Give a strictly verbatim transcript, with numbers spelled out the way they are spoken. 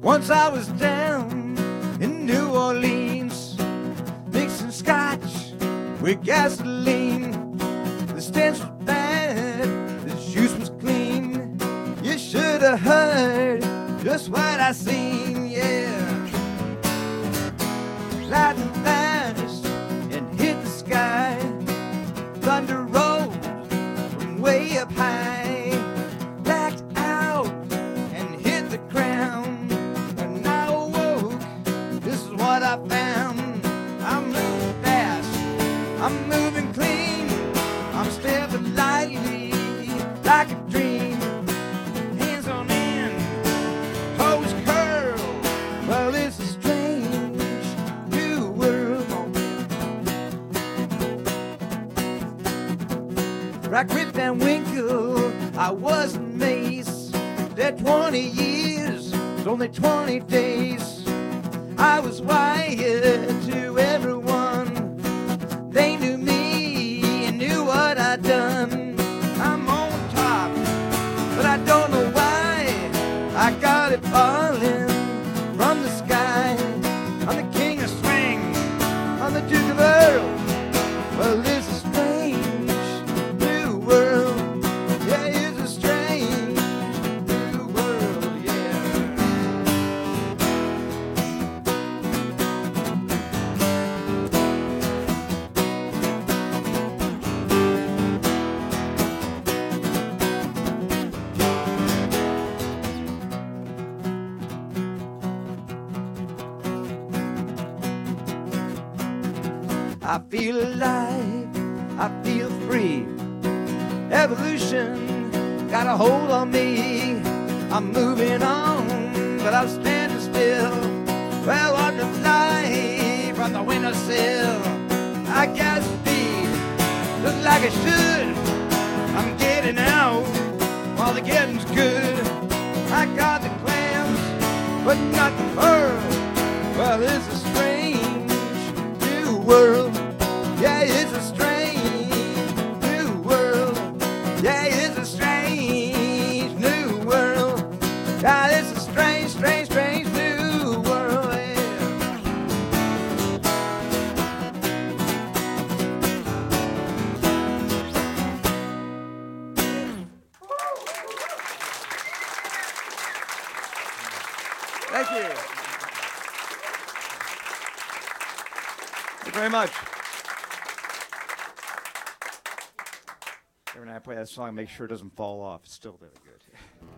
Once I was down in New Orleans, mixing scotch with gasoline. The stench was bad, the juice was clean. You should have heard just what I seen, yeah. Lightning flashed and hit the sky. Thunder rolled from way up high. Blacked out and hit the ground. When I awoke, this is what I found. I'm moving fast, I'm moving clean. I'm stepping lightly like a dream. Hands on end, toes curl. Well, it's a strange new world. Like Rip Van Winkle, I was amazed that twenty years was only twenty days. I was wired to everyone. They knew me and knew what I'd done. I'm on top, but I don't know why. I got it falling from the sky. I'm the king of swing, I'm the Duke of Earl. Well, it's a strange new world. Yeah, it's a strange new world, yeah. I feel alive, I feel free. Evolution got a hold on me. I'm moving on, but I'm standing still. Well, I want to fly from the windowsill. I got speed, look like I should. I'm getting out while the getting's good. I got the clams, but not the pearl. Well, it's a strange new world. Yeah, it's a strange new world. Yeah, it's a strange new world. God, it's a strange, strange, strange new world. Yeah. Thank you. Thank you very much. Every night I play that song, make sure it doesn't fall off. It's still very good.